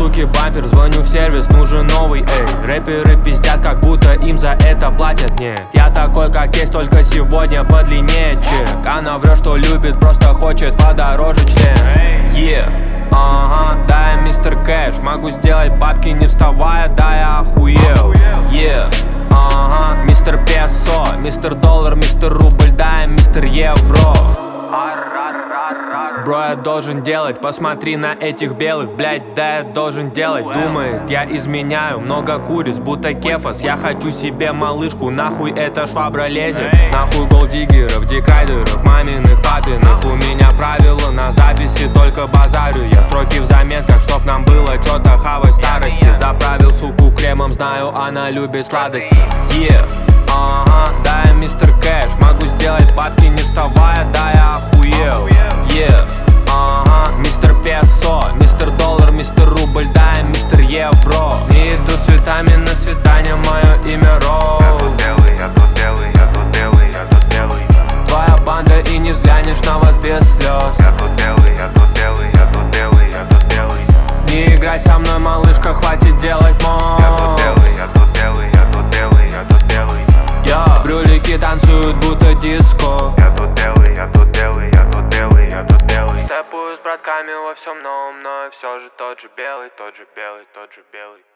суки бампер, звоню в сервис, нужен новый, эй. Рэперы пиздят, как будто им за это платят, нет. Я такой, как есть, только сегодня подлиннее чек. Она врет, что любит, просто хочет подороже член. Ага, да, я мистер Кэш, могу сделать бабки не вставая, да, я охуел. Ага, мистер Песо, мистер Доллар, мистер Рубль, да, я мистер Евро. Бро, я должен делать, посмотри на этих белых, блять, да, я должен делать. Думает, я изменяю, много куриц, будто кефас. Я хочу себе малышку, нахуй эта швабра лезет. Нахуй голдиггеров, дикайдеров, маминых, папиных. У меня правила на записи, только базарю я. Строки в заметках, чтоб нам было чё-то хавать старости. Заправил суку кремом, знаю, она любит сладости. Ага, да, я мистер Кэш, могу сделать бабки не вставая, да, я охуел. Ага, мистер Песо, мистер Доллар, мистер Рубль, да, я мистер Евро. Не иду с цветами на свидание, мое имя Роуз. Я тут белый, я тут белый, я тут белый, я тут белый. Твоя банда и не взглянешь на вас без слез. Я тут белый, я тут белый, я тут белый, я тут белый. Не играй со мной, малышка, хватит делать мод. Я тут белый, я тут белый, я тут белый, я тут белый. Брюлики танцуют, будто диско. Я тут белый, я тут белый, я тут белый, я тут белый. Степую с братками во всем новом, но все же тот же белый, тот же белый, тот же белый.